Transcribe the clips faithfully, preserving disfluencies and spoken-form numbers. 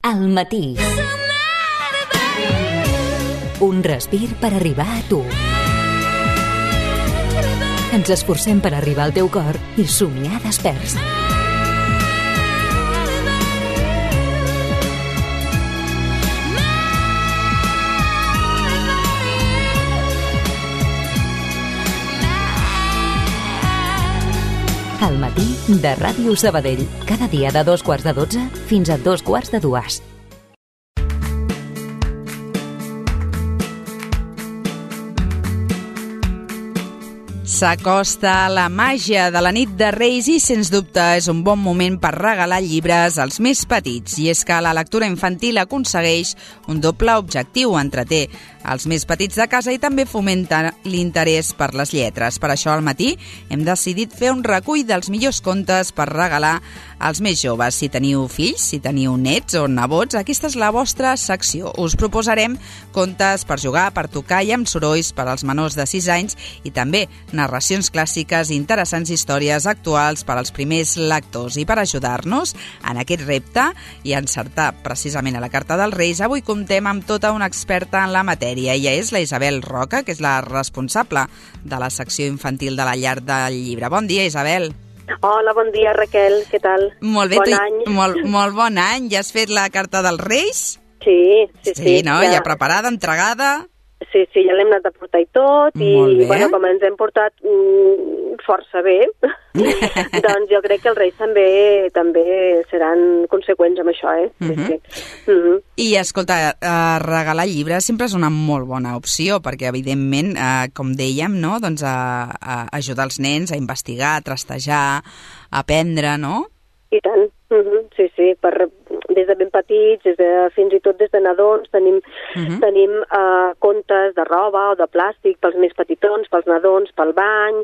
Al matí. Un respir per arribar a tu. Ens esforcem per arribar al teu cor i somiar desperts. Al matí de Ràdio Sabadell. Cada dia de dos quarts de dotze fins a dos quarts de dues. S'acosta la màgia de la nit de Reis i, sens dubte, és un bon moment per regalar llibres als més petits. I és que la lectura infantil aconsegueix un doble objectiu: entreté els més petits de casa i també fomenta l'interès per les lletres. Per això, al matí, hem decidit fer un recull dels millors contes per regalar als més joves. Si teniu fills, si teniu nets o nebots, aquesta és la vostra secció. Us proposarem contes per jugar, per tocar i amb sorolls per als menors de sis anys i també narracions clàssiques i interessants històries actuals per als primers lectors. I per ajudar-nos en aquest repte i encertar precisament a la carta dels Reis, avui comptem amb tota una experta en la matèria. Ella és la Isabel Roca, que és la responsable de la secció infantil de la Llar del Llibre. Bon dia, Isabel. Hola, bon dia, Raquel. Què tal? Molt bé. Bon tu, any. Molt, molt bon any. Ja has fet la carta dels Reis? Sí, sí, sí. Sí, no? Ja, ja preparada, entregada? Sí, sí, ja l'hem anat a portar i tot, i bueno, com ens hem portat mm, força bé, doncs jo crec que els Reis també també seran conseqüents amb això, eh? Sí, uh-huh. sí. Uh-huh. I, escolta, uh, regalar llibres sempre és una molt bona opció, perquè, evidentment, uh, com dèiem, no? doncs a, a ajudar els nens a investigar, a trastejar, a aprendre, no? I tant, uh-huh. sí, sí, per, des de ben petits, des de, fins i tot des de nadons, tenim, uh-huh. tenim uh, contes de roba o de plàstic pels més petitons, pels nadons, pel bany,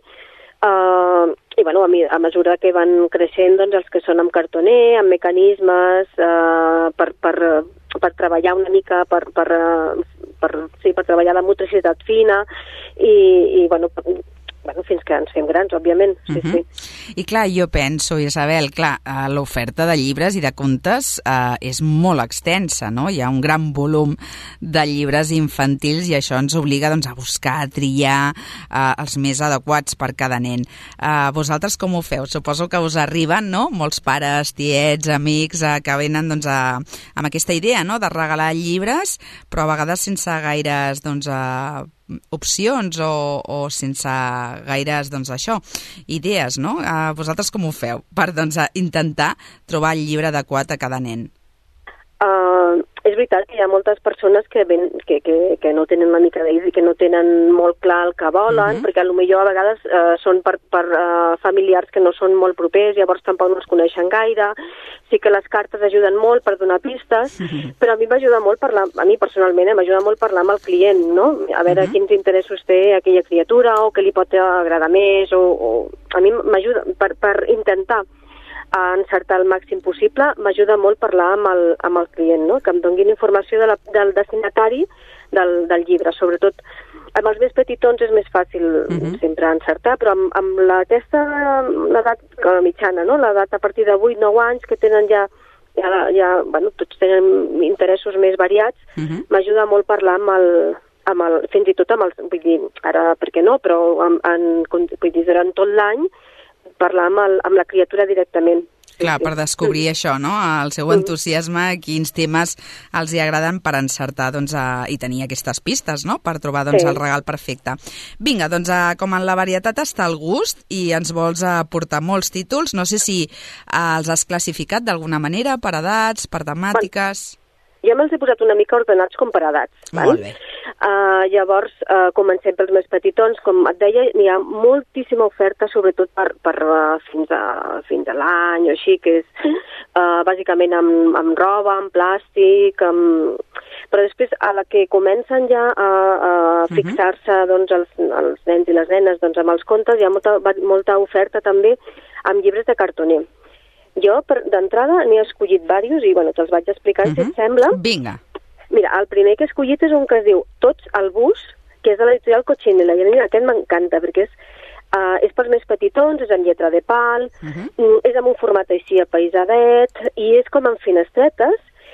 uh, i bueno, a, mi, a mesura que van creixent, doncs els que són amb cartoner, amb mecanismes, uh, per, per, per treballar una mica, per, per, uh, per, sí, per treballar la motricitat fina, i, i bueno, Bueno, fins que ens fem grans, òbviament, sí, uh-huh. sí. I clar, jo penso, Isabel, clar, l'oferta de llibres i de contes eh, és molt extensa, no? Hi ha un gran volum de llibres infantils i això ens obliga doncs, a buscar, a triar eh, els més adequats per cada nen. Eh, vosaltres com ho feu? Suposo que us arriben, no?, molts pares, tiets, amics, eh, que venen doncs, a, amb aquesta idea, no?, de regalar llibres, però a vegades sense gaires, doncs, a opcions o, o sense gaires, doncs això, idees, no? Uh, vosaltres com ho feu per, doncs, intentar trobar el llibre adequat a cada nen? Uh, és veritat que hi ha moltes persones que, ven, que, que, que no tenen una mica d'idea, que no tenen molt clar el que volen, uh-huh. perquè potser a vegades uh, són per, per uh, familiars que no són molt propers, llavors tampoc no es coneixen gaire. Sí que les cartes ajuden molt per donar pistes, uh-huh. però a mi m'ajuda molt parlar, a mi personalment eh, m'ajuda molt parlar amb el client, no? A veure uh-huh. quins interessos té aquella criatura o què li pot agradar més, o, o... a mi m'ajuda per, per intentar a encertar el màxim possible, m'ajuda molt parlar amb el, amb el client, no? Que em donguin informació de la, del destinatari del, del llibre. Sobretot amb els més petitons és més fàcil uh-huh. sempre encertar, però amb, amb aquesta l'edat mitjana, no? L'edat a partir de vuit nou anys, que tenen ja, ja, ja bueno, tots tenen interessos més variats, uh-huh. m'ajuda molt parlar amb el, amb el, fins i tot amb els, vull dir, ara per què no, però en, en, vull dir, durant tot l'any parlar amb, el, amb la criatura directament. Clar, per descobrir això, no? El seu entusiasme, quins temes els hi agraden per encertar doncs, a, i tenir aquestes pistes, no?, per trobar doncs, sí. el regal perfecte. Vinga, doncs, a, com en la varietat està el gust i ens vols aportar molts títols, no sé si a, els has classificat d'alguna manera, per edats, per temàtiques... Bueno, jo me'ls he posat una mica ordenats com per edats. Molt bé. Uh, llavors, uh, comencem pels més petitons. Com et deia, hi ha moltíssima oferta, sobretot per, per uh, fins, a, fins a l'any o així, que és uh, bàsicament amb, amb roba, amb plàstic, amb... però després, a la que comencen ja a, a fixar-se doncs, els, els nens i les nenes doncs, amb els contes, hi ha molta, molta oferta també amb llibres de cartoner. Jo, d'entrada, n'he escollit diversos i, bueno, te'ls vaig explicar, uh-huh. si et sembla. Vinga. Mira, el primer que he escollit és un que es diu Tots al bus, que és de l'editorial Cochinilla, i a mi aquest m'encanta, perquè és, uh, és pels més petitons, és en lletra de pal, uh-huh. és amb un format així apaisadet, i és com en finestretes,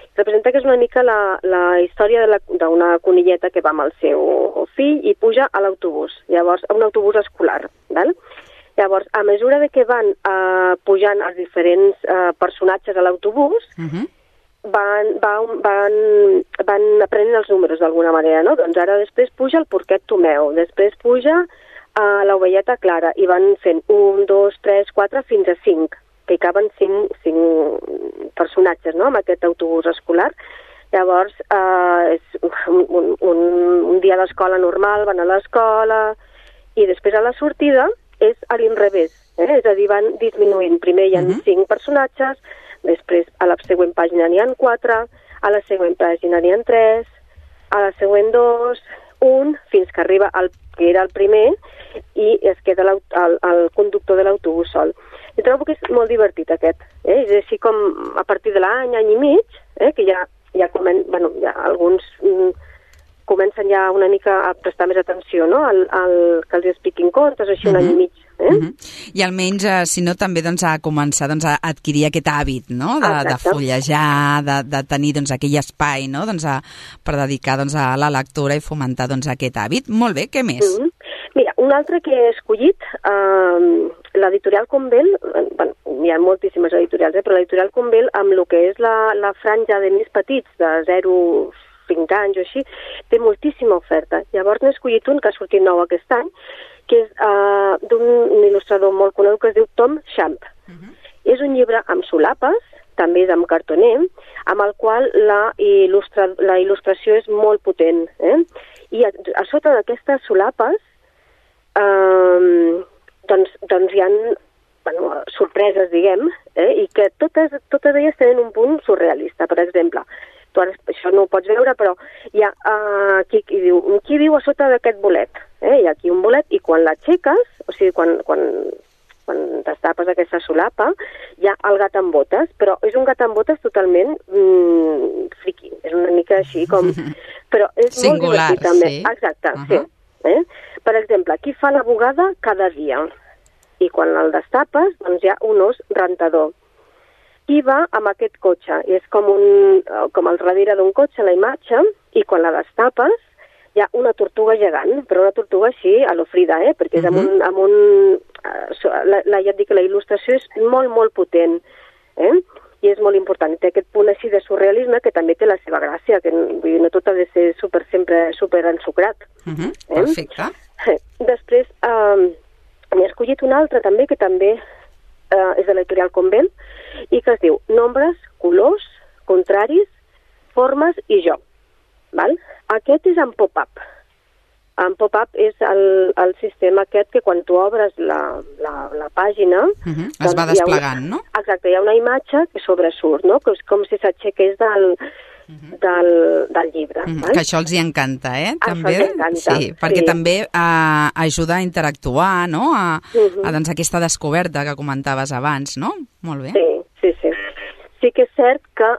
representa que és una mica la, la història d'una conilleta que va amb el seu fill i puja a l'autobús, llavors, a un autobús escolar, val? Llavors, a mesura de que van uh, pujant els diferents uh, personatges a l'autobús, uh-huh. van, van, van, van aprenent els números d'alguna manera, no? Doncs ara després puja el porquet Tomeu, després puja uh, l'ovelleta Clara, i van fent un, dos, tres, quatre, fins a cinc, que hi caben cinc, cinc personatges, no?, amb aquest autobús escolar. Llavors, uh, és un, un, un, un dia d'escola normal, van a l'escola, i després a la sortida és a l'inrevés, eh? És a dir, van disminuint. Primer hi ha uh-huh. cinc personatges, després a la següent pàgina n'hi ha quatre, a la següent pàgina n'hi ha tres, a la següent dos, un, fins que arriba al que era el primer i es queda el, el conductor de l'autobús sol. I trobo que és molt divertit aquest, eh? És així com a partir de l'any, any i mig, eh? Que ja, ja, comen... bueno, ja alguns... Mm, comencen ja una mica a prestar més atenció, no?, al, al que els expliquin contes, així uh-huh. un any i mig. Eh? Uh-huh. I almenys, eh, si no, també doncs, a començar doncs, a adquirir aquest hàbit, no?, de, de fullejar, de, de tenir doncs, aquell espai, no?, doncs, a, per dedicar doncs, a la lectura i fomentar doncs, aquest hàbit. Molt bé, què més? Uh-huh. Mira, un altre que he escollit, eh, l'editorial Convent, bueno, hi ha moltíssimes editorials, eh, però l'editorial Convent, amb el que és la, la franja de més petits, de zero cinc anys o així, té moltíssima oferta. Llavors n'he escollit un que ha sortit nou aquest any, que és uh, d'un il·lustrador molt conegut que es diu Tom Champ. Uh-huh. És un llibre amb solapes, també és amb cartoner, amb el qual la, il·lustra, la il·lustració és molt potent. Eh? I a, a sota d'aquestes solapes uh, doncs, doncs hi ha bueno, sorpreses, diguem, eh? I que totes, totes elles tenen un punt surrealista. Per exemple, tu ara això no ho pots veure, però hi ha uh, qui, qui, diu, qui viu a sota d'aquest bolet? Eh? Hi ha aquí un bolet i quan l'aixeques, o sigui, quan, quan, quan destapes aquesta solapa, hi ha el gat amb botes, però és un gat amb botes totalment mm, friqui, és una mica així com... Però és singular, molt divertit també. Sí. Exacte, uh-huh. sí. Eh? Per exemple, qui fa la bugada cada dia? I quan el destapes, doncs hi ha un os rentador. Qui va amb aquest cotxe? I és com, un, com el darrere d'un cotxe, la imatge, i quan la destapes hi ha una tortuga gegant, però una tortuga així a lo Frida, eh? Perquè és amb un... Amb un la, la, ja et dic que la il·lustració és molt, molt potent, eh? I és molt important. Té aquest punt així de surrealisme que també té la seva gràcia, que vull dir, no tot ha de ser super, sempre super ensucrat. Uh-huh. Eh? Perfecte. Després, eh, n'he escollit un altre també, que també eh, és de l'editorial Convent, i que es diu Nombres, colors, contraris, formes i jo. Val? Aquest és en pop-up. En pop-up és el, el sistema aquest que quan tu obres la, la, la pàgina... Uh-huh. Es va desplegant, una, no? Exacte, hi ha una imatge que sobresurt, no? Que és com si s'aixequés del, uh-huh. del, del llibre. Uh-huh. Val? Que això els hi encanta, eh? Això també. els encanta. Sí, perquè sí. també uh, ajuda a interactuar, no? A, uh-huh. a doncs, aquesta descoberta que comentaves abans, no? Molt bé. Sí, sí, sí. Sí que és cert que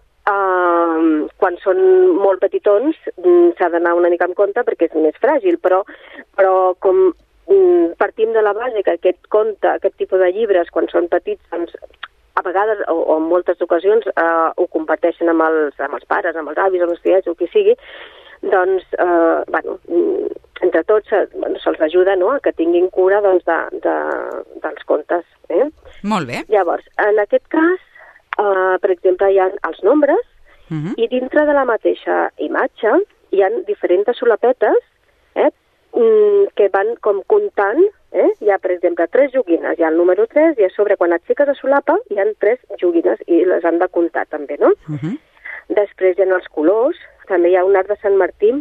Uh, quan són molt petitons um, s'ha d'anar una mica en compte perquè és més fràgil, però, però com um, partim de la base que aquest conte, aquest tipus de llibres, quan són petits, doncs, a vegades o, o en moltes ocasions uh, ho comparteixen amb els, amb els pares, amb els avis, amb els tiets, o qui sigui, doncs, uh, bueno, entre tots bueno, se'ls ajuda, no?, a que tinguin cura doncs, de, de, dels contes. Eh? Molt bé. Llavors, en aquest cas, Uh, per exemple, hi ha els nombres uh-huh. i dintre de la mateixa imatge hi ha diferents solapetes eh, que van com comptant. Eh? Hi ha, per exemple, tres joguines. Hi ha el número tres i a sobre, quan aixeques la solapa, hi ha tres joguines i les han de comptar també, no? Uh-huh. Després hi ha els colors. També hi ha un arc de Sant Martí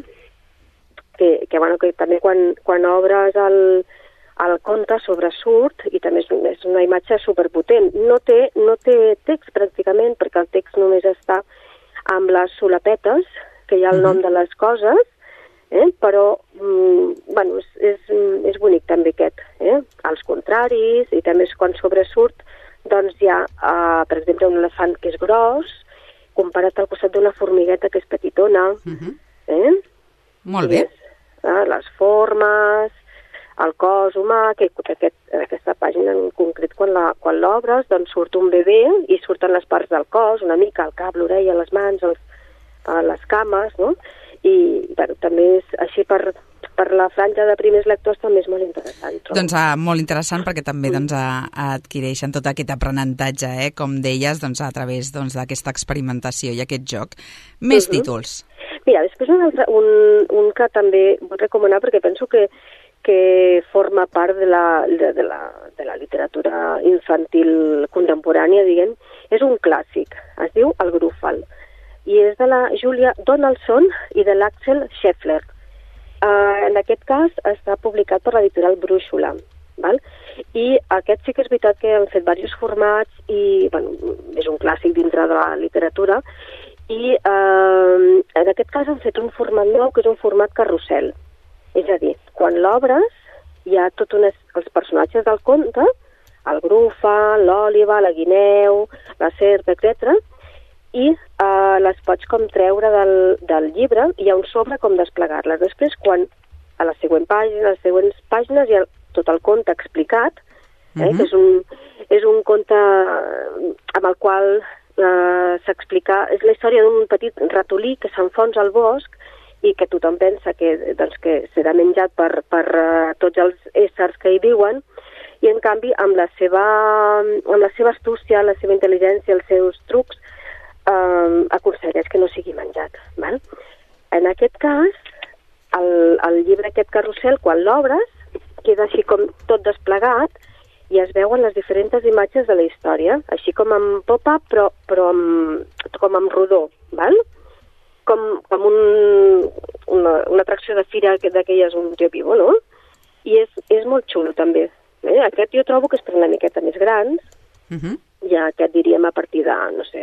que, que, bueno, que també quan, quan obres el... el conte sobresurt i també és, és una imatge superpotent. No té, no té text pràcticament perquè el text només està amb les solapetes, que hi ha el nom de les coses, eh? Però mm, bueno, és, és, és bonic també aquest. Eh? Els contraris i també quan sobresurt doncs hi ha, uh, per exemple, un elefant que és gros comparat al costat d'una formigueta que és petitona. Uh-huh. eh? Molt bé. És, uh, les formes, el cos humà, que aquest, aquesta pàgina en concret, quan la, quan l'obres, doncs surt un bebè i surten les parts del cos, una mica, el cap, l'orella, les mans, els, a les cames, no? I bueno, també és així per, per la franja de primers lectors també és molt interessant. Trobo. Doncs ah, molt interessant perquè també doncs, a, a adquireixen tot aquest aprenentatge, eh? Com deies, doncs, a través doncs, d'aquesta experimentació i aquest joc. Més uh-huh. títols. Mira, després un, altre, un, un que també vull recomanar perquè penso que, que forma part de la, de, de, la, de la literatura infantil contemporània, diguem, és un clàssic, es diu El Grúfal, i és de la Julia Donaldson i de l'Axel Scheffler. Uh, en aquest cas està publicat per l'editorial Brúixola, val? I aquest sí que és veritat que han fet diversos formats i bueno, és un clàssic dintre de la literatura i uh, en aquest cas han fet un format nou que és un format carrusel. És a dir, quan l'obres hi ha tots els personatges del conte, el Grúfal, l'òliba, la guineu, la serp, etcètera, i uh, les pots com treure del, del llibre i hi ha un sobre com desplegar-les. Després, quan a la següent pàgina, a les següents pàgines hi ha tot el conte explicat, eh, uh-huh. que és un, és un conte amb el qual uh, s'explica... És la història d'un petit ratolí que s'enfonsa al bosc i que tothom pensa que, doncs, que serà menjat per, per uh, tots els éssers que hi viuen, i en canvi amb la seva, amb la seva astúcia, la seva intel·ligència, els seus trucs, Uh, aconsegueix que no sigui menjat. Val? En aquest cas, el, el llibre aquest carrusel, quan l'obres, queda així com tot desplegat i es veuen les diferents imatges de la història, així com amb pop-up, però, però amb, com amb rodó, val? Com, com un, una, una atracció de fira d'aquelles, un tio vivo, no? I és, és molt xulo, també. Eh? Aquest jo trobo que és per una miqueta més grans, uh-huh. i aquest diríem a partir de, no sé,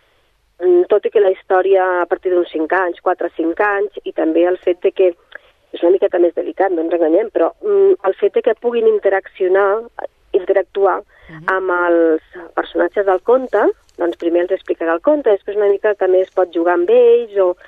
tot i que la història a partir d'uns cinc anys, quatre o cinc anys, i també el fet de que és una miqueta més delicat, no ens enganyem, però mm, el fet de que puguin interaccionar, interactuar uh-huh. amb els personatges del conte, doncs primer els explicarà el conte, després una mica també es pot jugar amb ells, o,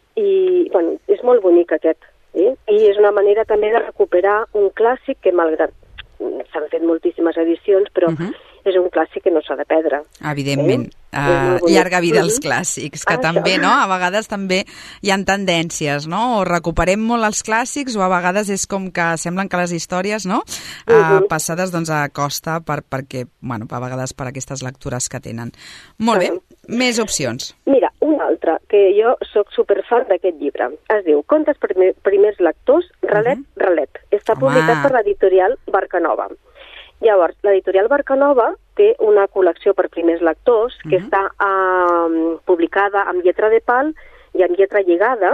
i bueno, és molt bonic aquest. Eh? I és una manera també de recuperar un clàssic que malgrat s'han fet moltíssimes edicions, però uh-huh. és un clàssic que no s'ha de perdre. Evidentment. Eh? Uh, llarga vida als clàssics, que ah, també, no? A vegades també hi ha tendències, no? O recuperem molt els clàssics o a vegades és com que semblen que les històries, no? Uh, uh-huh. Passades, doncs, a costa per, perquè, bueno, a vegades per aquestes lectures que tenen. Molt uh-huh. bé. Més opcions. Mira, una altra, que jo sóc superfan d'aquest llibre. Es diu Contes per primers lectors, Ralet, uh-huh. Ralet. Està Home. publicat per l'editorial Barcanova. Llavors, l'editorial Barcanova té una col·lecció per primers lectors que uh-huh. està uh, publicada amb lletra de pal i amb lletra lligada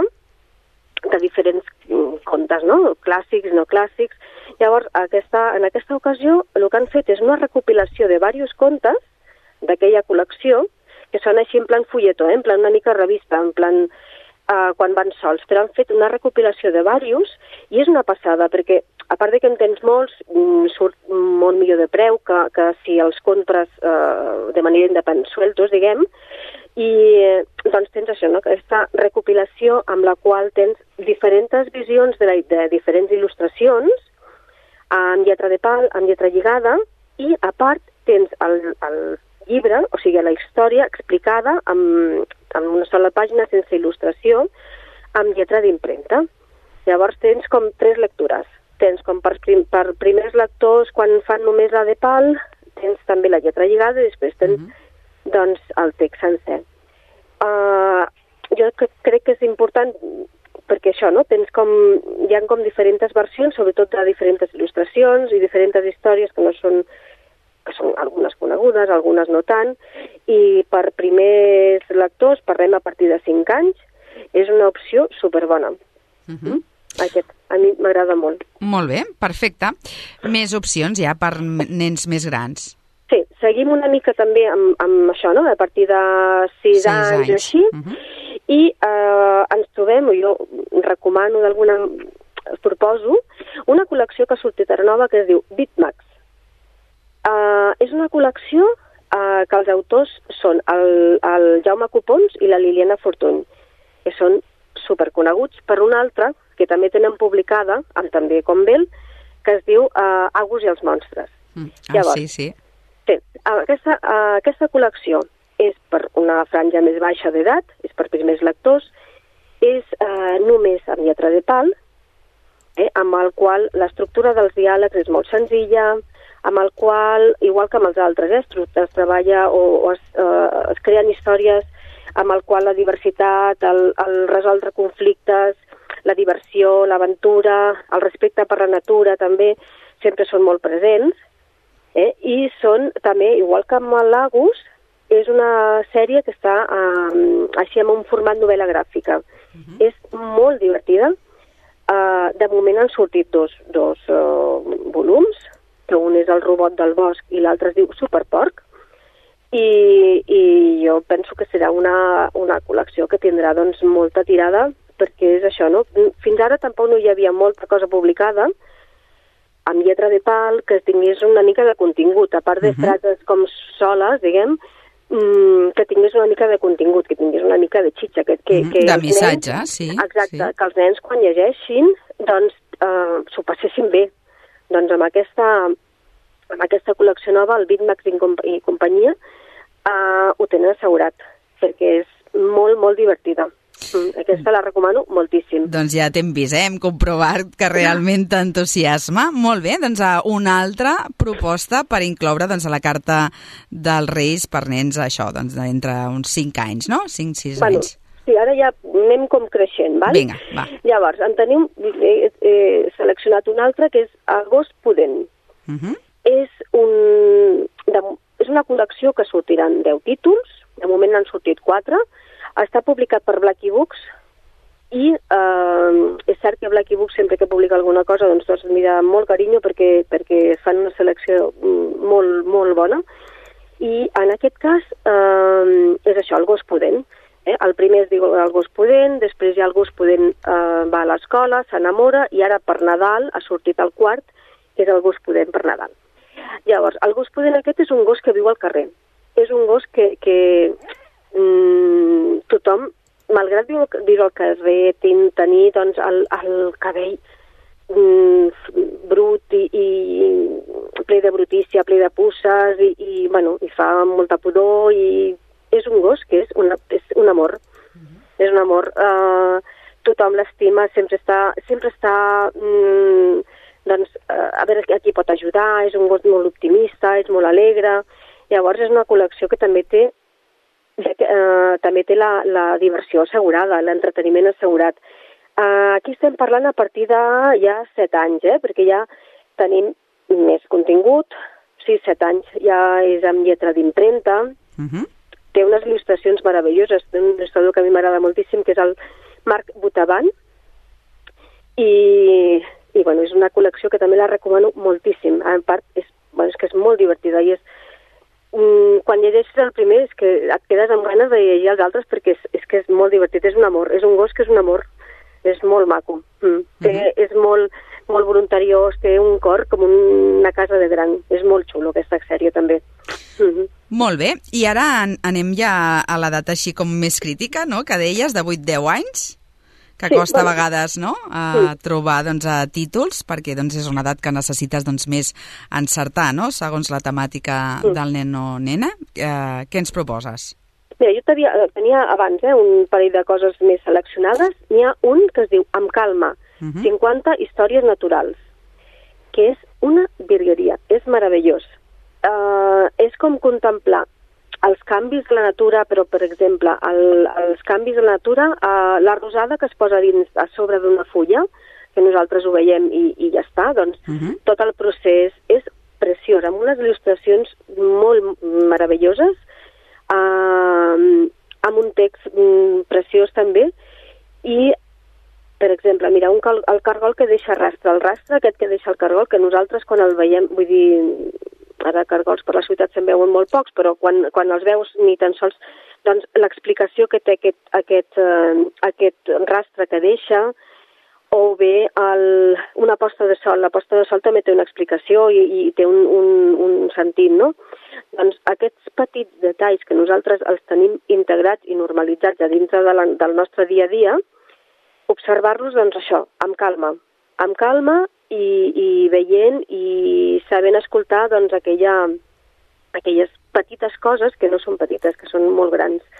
de diferents um, contes, no? Clàssics, no clàssics. Llavors, aquesta, en aquesta ocasió, el que han fet és una recopilació de diversos contes d'aquella col·lecció que són així en plan fulletó, eh? En plan una mica revista, en plan uh, quan van sols, però han fet una recopilació de diversos i és una passada perquè a part de que en tens molts, surt molt millor de preu que, que si els compres eh, de manera independent, sueltos, diguem, i doncs tens això, no? Aquesta recopilació amb la qual tens diferents visions de, la, de diferents il·lustracions, amb lletra de pal, amb lletra lligada, i a part tens el, el llibre, o sigui, la història explicada amb, amb una sola pàgina sense il·lustració, amb lletra d'impremta. Llavors tens com tres lectures. Tens com per, prim, per primers lectors, quan fan només la de pal, tens també la lletra lligada i després tens uh-huh. doncs, el text sencer. Uh, jo crec que és important perquè això, no? Tens com, hi ha com diferents versions, sobretot de diferents il·lustracions i diferents històries que no són, que són algunes conegudes, algunes no tant, i per primers lectors, parlem a partir de cinc anys, és una opció superbona. Uh-huh. Aquest, a mi m'agrada molt. Molt bé, perfecte. Més opcions ja per nens més grans. Sí, seguim una mica també amb, amb això, no? A partir de sis anys o així, uh-huh. i eh, ens trobem, o jo recomano d'alguna, proposo, una col·lecció que ha sortit ara nova que es diu Bitmax. Uh, és una col·lecció uh, que els autors són el, el Jaume Copons i la Liliana Fortuny, que són superconeguts per una altra que també tenen publicada, amb també com Bell, que es diu uh, Agus i els monstres. Mm. Ah, Llavors, sí, sí. sí aquesta, uh, aquesta col·lecció és per una franja més baixa d'edat, és per primers lectors, amb lletra de pal, eh, amb el qual l'estructura dels diàlegs és molt senzilla, amb el qual, igual que amb els altres, eh, es, es treballa o, o es, eh, es creen històries amb el qual la diversitat, el, el resoldre conflictes, la diversió, l'aventura, el respecte per la natura també sempre són molt presents, eh? I són també, igual que amb el Lagus, és una sèrie que està eh, així amb un format novel·la gràfica. Uh-huh. És molt divertida. Uh, de moment han sortit dos, dos uh, volums, que un és el robot del bosc i l'altre es diu Superporc, i, i jo penso que serà una, una col·lecció que tindrà doncs, molta tirada, perquè és això, no? Fins ara tampoc no hi havia molta cosa publicada amb lletra de pal que tingués una mica de contingut, a part de uh-huh. frases com soles, diguem, mmm, que tingués una mica de contingut, que tingués una mica de xitxa. Que, que, uh-huh. que de missatge, nens, sí. Exacte, sí. Que els nens quan llegeixin, doncs, eh, s'ho passessin bé. Doncs amb aquesta, amb aquesta col·lecció nova, el Bitmax i, comp i companyia, eh, ho tenen assegurat, perquè és molt, molt divertida. Mm, aquesta la recomano moltíssim. Doncs ja t'hem vist, eh? Hem comprovat que realment t'entusiasma. Molt bé, doncs una altra proposta per incloure doncs, a la carta dels Reis per nens, això, doncs, d'entre uns cinc anys, no? cinc sis bueno, anys. Sí, ara ja anem com creixent, val? Vinga, va. Llavors, en tenim eh, eh, seleccionat un altre que és El gos pudent. Uh-huh. És, un, de, és una col·lecció que sortiran deu títols, de moment n'han sortit quatre. Està publicat per Blacky Books i eh, és cert que Blacky Books sempre que publica alguna cosa doncs es mira amb molt carinyo perquè, perquè fan una selecció molt, molt bona i en aquest cas eh, és això, El gos pudent. Eh? El primer es diu El gos pudent, després ja El gos pudent eh, va a l'escola, s'enamora i ara per Nadal ha sortit el quart, que és El gos pudent per Nadal. Llavors, el gos pudent aquest és un gos que viu al carrer. És un gos que... que Mm, tothom, malgrat viure al carrer, tenir doncs, el, el cabell mm, brut i, i ple de brutícia, ple de pusses i, i, bueno, i fa molta pudor i és un gos que és, una, és un amor. Mm-hmm. És un amor. Uh, tothom l'estima, sempre està, sempre està mm, doncs, uh, a veure a qui pot ajudar, és un gos molt optimista, és molt alegre. Llavors és una col·lecció que també té Ja que, eh, també té la, la diversió assegurada, l'entreteniment assegurat. Eh, aquí estem parlant a partir de ja set anys, eh, perquè ja tenim més contingut, sis set anys ja és amb lletra d'impremta, uh-huh. Té unes il·lustracions meravelloses, té un il·lustrador que a mi m'agrada moltíssim, que és el Marc Botavan, i, i bueno, és una col·lecció que també la recomano moltíssim. En part, és, bueno, és que és molt divertida i és quan llegeixes el primer és que et quedes amb ganes de llegir els altres perquè és, és que és molt divertit, és un amor, és un gos que és un amor, és molt maco, mm. té, uh-huh. és molt, molt voluntariós, té un cor com una casa de gran, és molt xulo aquesta sèrie també. Uh-huh. Molt bé, i ara anem ja a l'edat així com més crítica, no?, que deies, de vuit deu anys, que sí, costa bueno. a vegades, no?, a sí. trobar doncs, a títols, perquè doncs, és una edat que necessites doncs, més encertar, no?, segons la temàtica sí. del nen o nena. Eh, què ens proposes? Mira, jo tenia, tenia abans eh, un parell de coses més seleccionades. N'hi ha un que es diu Amb calma, uh-huh. cinquanta històries naturals, que és una virgueria, és meravellós. Uh, és com contemplar els canvis de la natura, però, per exemple, el, els canvis de la natura, eh, la rosada que es posa dins a sobre d'una fulla, que nosaltres ho veiem i, i ja està, doncs uh-huh. tot el procés és preciós, amb unes il·lustracions molt meravelloses, eh, amb un text mm, preciós també, i, per exemple, mira, un cal, el cargol que deixa rastre, el rastre aquest que deixa el cargol, que nosaltres quan el veiem, vull dir... Ara cargols per la ciutat se'n veuen molt pocs, però quan, quan els veus ni tan sols... Doncs l'explicació que té aquest, aquest, eh, aquest rastre que deixa, o bé el, una posta de sol. La posta de sol també té una explicació i, i té un, un, un sentit, no? Doncs aquests petits detalls que nosaltres els tenim integrats i normalitzats a dintre de la, del nostre dia a dia, observar-los, doncs això, amb calma. Amb calma i, i veient i sabent escoltar doncs, aquella, aquelles petites coses que no són petites, que són molt grans.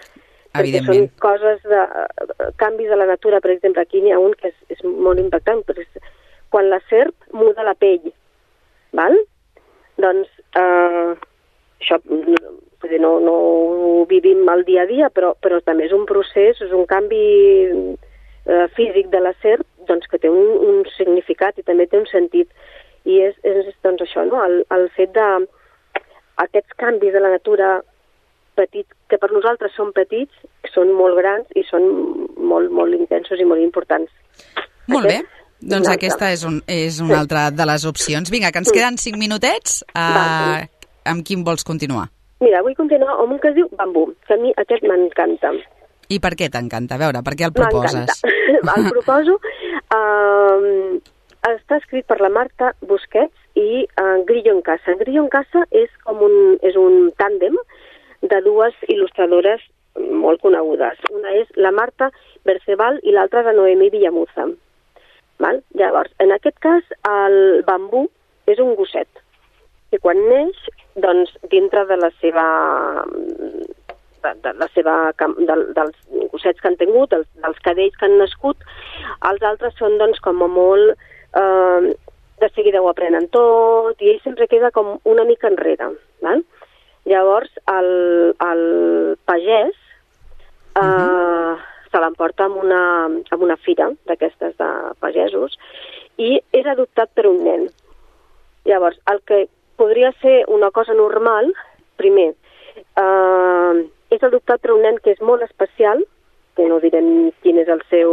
Evidentment. Perquè són coses de canvis de la natura, per exemple, aquí n'hi ha un que és, és molt impactant, però és quan la serp muda la pell, val? Doncs eh, això no, no ho vivim al dia a dia, però, però també és un procés, és un canvi eh, físic de la serp, doncs que té un, un significat i també té un sentit. I és, és doncs això, no? el, el fet de aquests canvis de la natura petits, que per nosaltres són petits, són molt grans i són molt, molt intensos i molt importants. Molt Aquest, bé. Doncs aquesta és, un, és una sí. altra de les opcions. Vinga, que ens queden cinc minutets. Uh, amb quin vols continuar? Mira, vull continuar amb un que es diu Bambú, que a mi aquest m'encanta. I per què t'encanta? A veure, per què el proposes? M'encanta. El proposo. Uh, està escrit per la Marta Busquets i uh, Grillo en Casa. Grillo en Casa és com un, és un tàndem de dues il·lustradores molt conegudes. Una és la Marta Berceval i l'altra de Noemí Villamuza. Val? Llavors, en aquest cas, el bambú és un gosset. I quan neix, doncs, dintre de la seva... De, de la seva de, dels gossets que han tingut, dels, dels cadells que han nascut, els altres són, doncs, com a molt... Eh, de seguida ho aprenen tot, i ell sempre queda com una mica enrere. Val? Llavors, el, el pagès eh, uh-huh. se l'emporta amb una, amb una fira d'aquestes de pagesos i és adoptat per un nen. Llavors, el que podria ser una cosa normal, primer, eh, és adoptat per un nen que és molt especial, que no direm quin és el seu...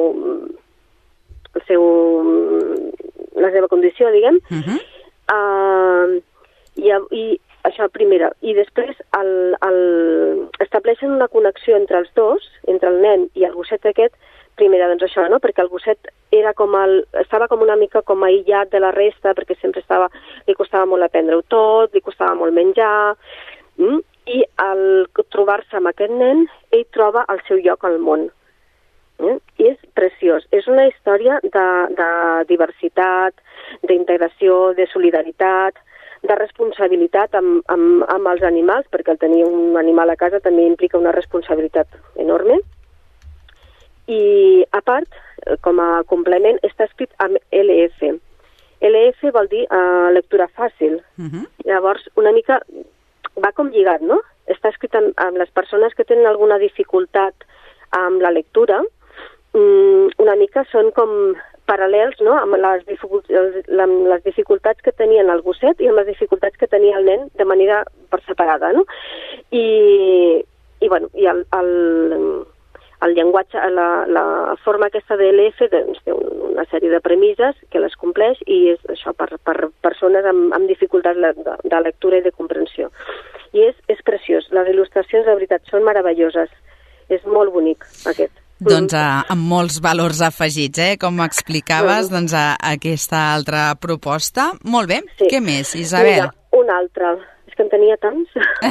el seu la seva condició, diguem, uh-huh. uh, i, i això primera, i després el, el, estableixen una connexió entre els dos, entre el nen i el gosset aquest, primera, doncs això, no? Perquè el gosset era com el, estava com una mica com aïllat de la resta, perquè sempre estava, li costava molt aprendre-ho tot, li costava molt menjar, mm? I al trobar-se amb aquest nen, ell troba el seu lloc al món. Eh? I és preciós. És una història de, de diversitat, d'integració, de solidaritat, de responsabilitat amb, amb, amb els animals, perquè el tenir un animal a casa també implica una responsabilitat enorme. I, a part, com a complement, està escrit amb L F. L F vol dir uh, lectura fàcil. Uh-huh. Llavors, una mica va com lligat, no? Està escrit amb, amb les persones que tenen alguna dificultat amb la lectura, una mica són com paral·lels, no?, amb les, dificultats, amb les dificultats que tenien el gosset i amb les dificultats que tenia el nen de manera per separada, no? I, i bueno, i el, el, el llenguatge, la, la forma aquesta de L F, doncs, té una sèrie de premisses que les compleix i és això per, per persones amb, amb dificultats de, de lectura i de comprensió. I és, és preciós. Les il·lustracions, de veritat, són meravelloses. És molt bonic, aquest. Doncs uh, amb molts valors afegits, eh? Com explicaves, doncs, a, a aquesta altra proposta. Molt bé. Sí. Què més, Isabel? Mira, un altre. És que en tenia tants.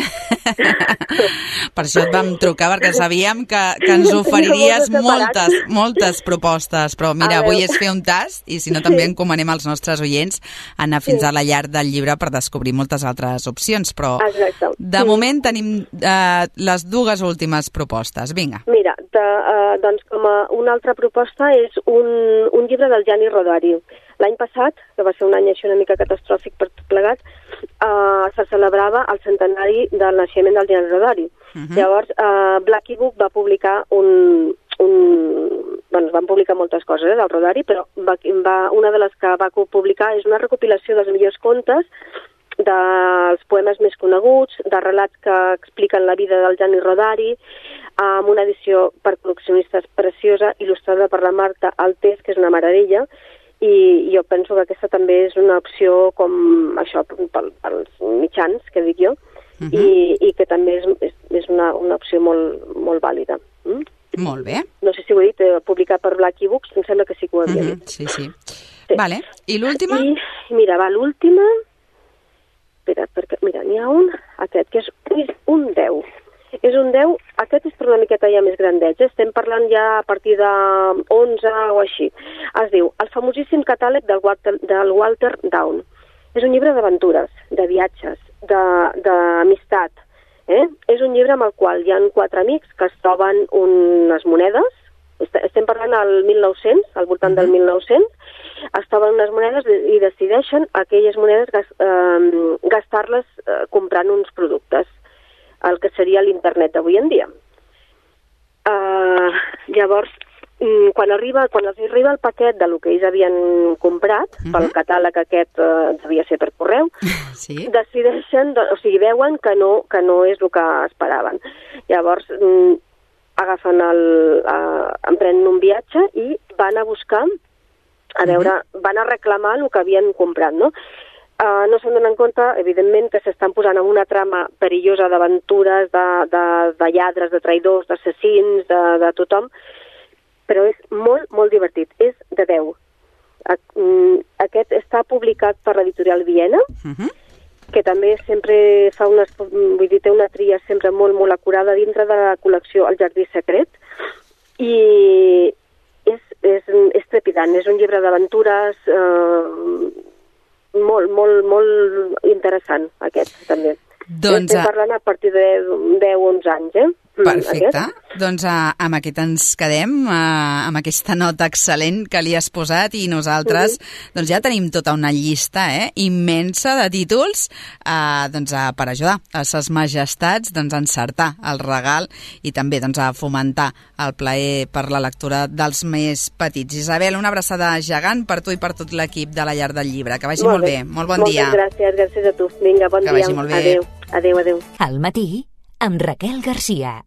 Per això et vam trucar, perquè sabíem que, que ens oferiries moltes, moltes propostes. Però mira, avui és fer un tast i si no també encomanem als nostres oients a anar fins sí. a la llar del llibre per descobrir moltes altres opcions. Però exacte. De moment tenim uh, les dues últimes propostes. Vinga. Mira, de, uh, doncs com a una altra proposta és un, un llibre del Gianni Rodari. L'any passat, que va ser un any així una mica catastròfic per tot plegat, uh, se celebrava el centenari del naixement del Gianni Rodari. Uh-huh. Llavors, uh, Black Book va publicar un... un bueno, van publicar moltes coses eh, del Rodari, però va, va, una de les que va publicar és una recopilació dels millors contes, dels poemes més coneguts, de relats que expliquen la vida del Gianni Rodari, amb una edició per col·leccionistes preciosa, il·lustrada per la Marta Altés, que és una meravella, i jo penso que aquesta també és una opció com això, pels mitjans, que dic jo, uh-huh. i, i que també és, és, és una, una opció molt, molt vàlida. Mm? Molt bé. No sé si ho he dit, eh, publicat per Black Books, em sembla que sí que ho havia uh-huh. dit. Sí, sí. sí. Vale. I l'última? I, mira, va, l'última... Espera, perquè, mira, n'hi ha un, aquest, que és, és un deu. És un deu, aquest és per una miqueta ja més grandet, eh? Estem parlant ja a partir de onze o així. Es diu El famosíssim catàleg del Walter, del Walter Down. És un llibre d'aventures, de viatges, d'amistat, Eh? És un llibre amb el qual hi ha quatre amics que es troben unes monedes, estem parlant al mil nou-cents, al voltant del mil nou-cents, es troben unes monedes i decideixen aquelles monedes eh, gastar-les eh, comprant uns productes, el que seria l'internet d'avui en dia. Uh, llavors, quan arriba, quan els arriba el paquet de lo que ells havien comprat, uh-huh. pel catàleg aquest eh, devia ser per correu, sí. decideixen, o sigui, veuen que no, que no és el que esperaven. Llavors, mm, agafen el, eh, emprenen un viatge i van a buscar, a veure, uh-huh. van a reclamar el que havien comprat, no? Uh, no se'n donen compte, evidentment, que s'estan posant en una trama perillosa d'aventures, de, de, de lladres, de traïdors, d'assassins, de, de tothom, però és molt, molt divertit. És de deu. Aquest està publicat per l'editorial Viena, uh-huh. que també sempre fa unes, vull dir, té una tria sempre molt, molt acurada dintre de la col·lecció El jardí secret, i és, és, és trepidant. És un llibre d'aventures eh, molt, molt, molt interessant, aquest, també. Doncs, estem parlant a partir de deu onze anys, eh? Perfecte. Aquest. Doncs uh, amb aquest ens quedem, uh, amb aquesta nota excel·lent que li has posat, i nosaltres mm-hmm. doncs ja tenim tota una llista eh, immensa de títols uh, doncs, uh, per ajudar a ses majestats doncs, a encertar el regal i també doncs, a fomentar el plaer per la lectura dels més petits. Isabel, una abraçada gegant per tu i per tot l'equip de la Llar del Llibre. Que vagi molt, molt bé. bé. Molt bon Moltes dia. Moltes gràcies, gràcies a tu. Vinga, bon que dia. Que vagi molt bé. Adéu, adéu, adéu. Al matí, amb Raquel Garcia.